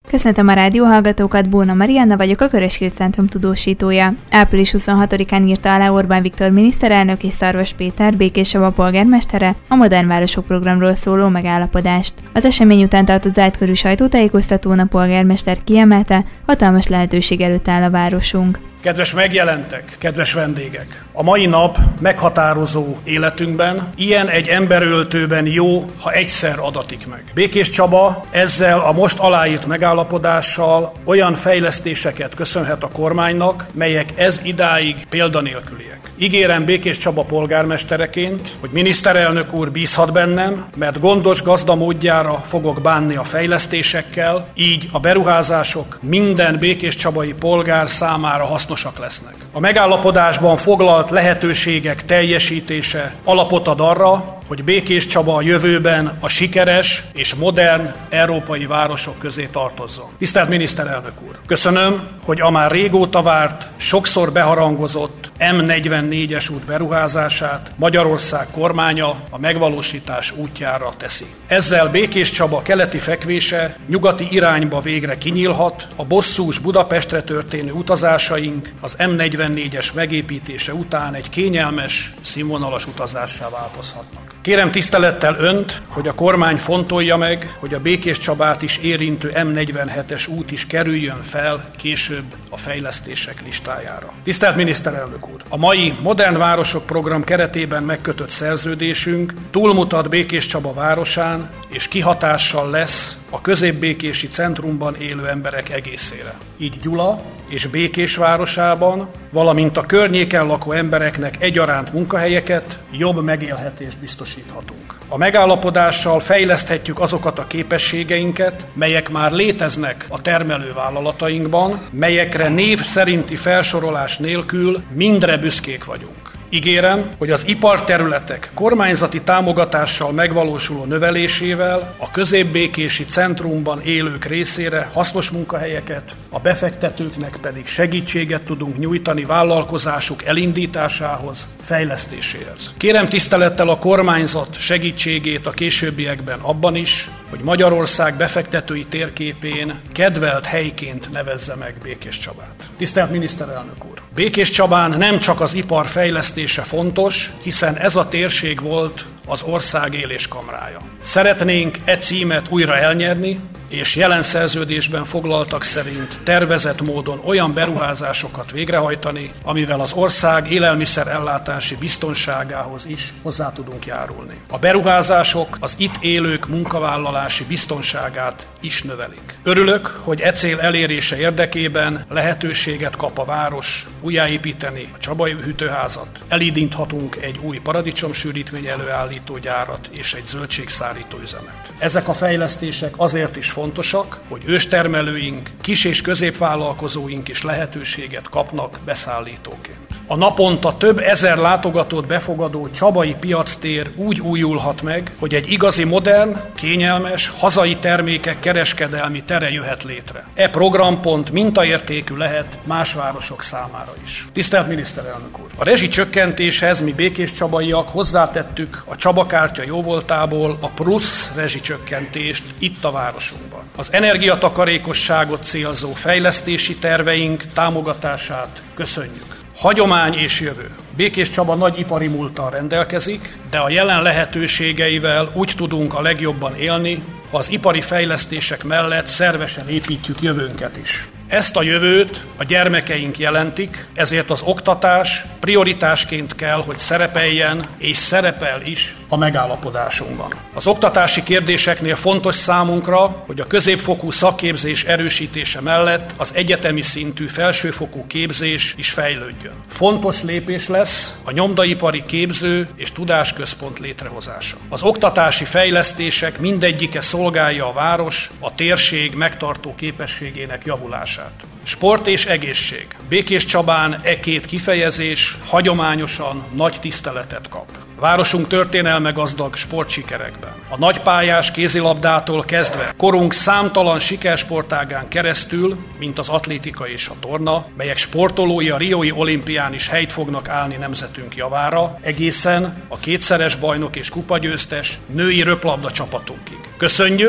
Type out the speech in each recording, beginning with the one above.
Köszöntöm a rádióhallgatókat, Bóna Marianna vagyok, a Köröskér Centrum tudósítója. Április 26-án írta alá Orbán Viktor miniszterelnök és Szarvas Péter, Békéscsaba polgármestere a Modern Városok programról szóló megállapodást. Az esemény után tartott zárt-körű sajtótájékoztatón a polgármester kiemelte, hatalmas lehetőség előtt áll a városunk. Kedves megjelentek, kedves vendégek! A mai nap meghatározó életünkben, ilyen egy emberöltőben jó, ha egyszer adatik meg. Békéscsaba ezzel a most aláírt megállapodással olyan fejlesztéseket köszönhet a kormánynak, melyek ez idáig példanélküliek. Ígérem Békéscsaba polgármestereként, hogy miniszterelnök úr bízhat bennem, mert gondos gazdamódjára fogok bánni a fejlesztésekkel, így a beruházások minden békéscsabai polgár számára hasznosak lesznek. A megállapodásban foglalt lehetőségek teljesítése alapot ad arra, hogy Békéscsaba a jövőben a sikeres és modern európai városok közé tartozzon. Tisztelt miniszterelnök úr! Köszönöm, hogy a már régóta várt, sokszor beharangozott M44-es út beruházását Magyarország kormánya a megvalósítás útjára teszi. Ezzel Békéscsaba keleti fekvése nyugati irányba végre kinyílhat, a bosszús Budapestre történő utazásaink az M44-es megépítése után egy kényelmes, színvonalas utazássá változhatnak. Kérem tisztelettel önt, hogy a kormány fontolja meg, hogy a Békéscsabát is érintő M47-es út is kerüljön fel később a fejlesztések listájára. Tisztelt miniszterelnök úr! A mai Modern Városok program keretében megkötött szerződésünk túlmutat Békéscsaba városán, és kihatással lesz a középbékési centrumban élő emberek egészére. Így Gyula és Békés városában, valamint a környéken lakó embereknek egyaránt munkahelyeket, jobb megélhetést biztosíthatunk. A megállapodással fejleszthetjük azokat a képességeinket, melyek már léteznek a termelővállalatainkban, melyekre név szerinti felsorolás nélkül mindre büszkék vagyunk. Ígérem, hogy az iparterületek kormányzati támogatással megvalósuló növelésével a középbékési centrumban élők részére hasznos munkahelyeket, a befektetőknek pedig segítséget tudunk nyújtani vállalkozásuk elindításához, fejlesztéséhez. Kérem tisztelettel a kormányzat segítségét a későbbiekben abban is, hogy Magyarország befektetői térképén kedvelt helyként nevezze meg Békéscsabát. Tisztelt miniszterelnök úr! Békéscsabán nem csak az ipar fejlesztése fontos, hiszen ez a térség volt az ország éléskamrája. Szeretnénk e címet újra elnyerni, és jelen szerződésben foglaltak szerint tervezett módon olyan beruházásokat végrehajtani, amivel az ország élelmiszerellátási biztonságához is hozzá tudunk járulni. A beruházások az itt élők munkavállalási biztonságát is növelik. Örülök, hogy e cél elérése érdekében lehetőséget kap a város újjáépíteni a Csabai hűtőházat, elindíthatunk egy új paradicsomsűrítmény előállító gyárat és egy zöldségszárító üzemet. Ezek a fejlesztések azért is fontosak, hogy őstermelőink, kis- és középvállalkozóink is lehetőséget kapnak beszállítóként. A naponta több ezer látogatót befogadó csabai piactér úgy újulhat meg, hogy egy igazi modern, kényelmes, hazai termékek kereskedelmi tere jöhet létre. E programpont mintaértékű lehet más városok számára is. Tisztelt miniszterelnök úr! A rezsicsökkentéshez mi békéscsabaiak hozzátettük a Csabakártya jóvoltából a plusz rezsicsökkentést itt a városunkban. Az energiatakarékosságot célzó fejlesztési terveink támogatását köszönjük. Hagyomány és jövő. Békéscsaba nagy ipari múlttal rendelkezik, de a jelen lehetőségeivel úgy tudunk a legjobban élni, ha az ipari fejlesztések mellett szervesen építjük jövőnket is. Ezt a jövőt a gyermekeink jelentik, ezért az oktatás prioritásként kell, hogy szerepeljen, és szerepel is a megállapodásunkban. Az oktatási kérdéseknél fontos számunkra, hogy a középfokú szakképzés erősítése mellett az egyetemi szintű felsőfokú képzés is fejlődjön. Fontos lépés lesz a nyomdaipari képző és tudásközpont létrehozása. Az oktatási fejlesztések mindegyike szolgálja a város, a térség megtartó képességének javulását. Sport és egészség. Békéscsabán e két kifejezés hagyományosan nagy tiszteletet kap. Városunk történelme gazdag sportsikerekben. A nagypályás kézilabdától kezdve korunk számtalan sikersportágán keresztül, mint az atlétika és a torna, melyek sportolói a riói olimpián is helyt fognak állni nemzetünk javára, egészen a kétszeres bajnok és kupagyőztes női röplabda csapatunkig. Köszönjük,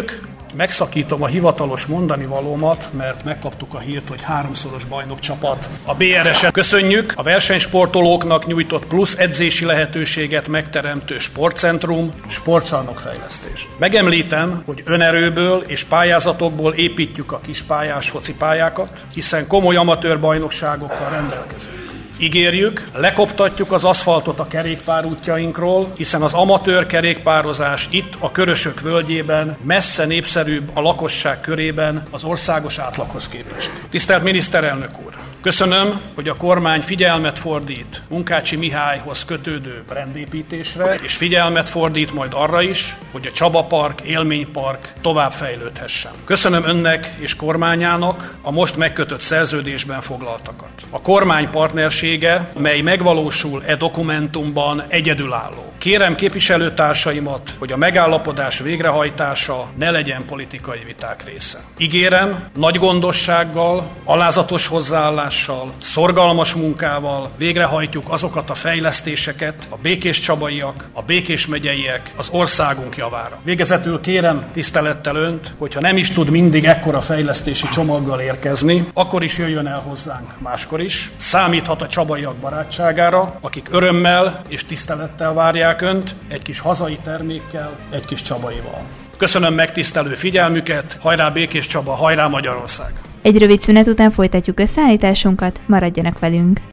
megszakítom a hivatalos mondani valómat, mert megkaptuk a hírt, hogy 3-szoros bajnokcsapat a BRS-en. Köszönjük a versenysportolóknak nyújtott plusz edzési lehetőséget megteremtő sportcentrum, sportcsarnokfejlesztést. Megemlítem, hogy önerőből és pályázatokból építjük a kispályás focipályákat, hiszen komoly amatőr bajnokságokkal rendelkezünk. Ígérjük, lekoptatjuk az aszfaltot a kerékpárútjainkról, hiszen az amatőr kerékpározás itt a Körösök völgyében messze népszerűbb a lakosság körében az országos átlaghoz képest. Tisztelt miniszterelnök úr! Köszönöm, hogy a kormány figyelmet fordít Munkácsi Mihályhoz kötődő brandépítésre, és figyelmet fordít majd arra is, hogy a Csaba Park, Élménypark tovább fejlődhessen. Köszönöm önnek és kormányának a most megkötött szerződésben foglaltakat. A kormány partnersége, mely megvalósul e dokumentumban, egyedülálló. Kérem képviselőtársaimat, hogy a megállapodás végrehajtása ne legyen politikai viták része. Ígérem, nagy gondossággal, alázatos hozzáállással, szorgalmas munkával végrehajtjuk azokat a fejlesztéseket, a békéscsabaiak, a Békés megyeiek az országunk javára. Végezetül kérem tisztelettel önt, hogyha nem is tud mindig ekkora fejlesztési csomaggal érkezni, akkor is jöjjön el hozzánk máskor is. Számíthat a csabaiak barátságára, akik örömmel és tisztelettel várják önt egy kis hazai termékkel, egy kis csabaival. Köszönöm megtisztelő figyelmüket, hajrá Békés Csaba, hajrá Magyarország! Egy rövid szünet után folytatjuk összeállításunkat, maradjanak velünk!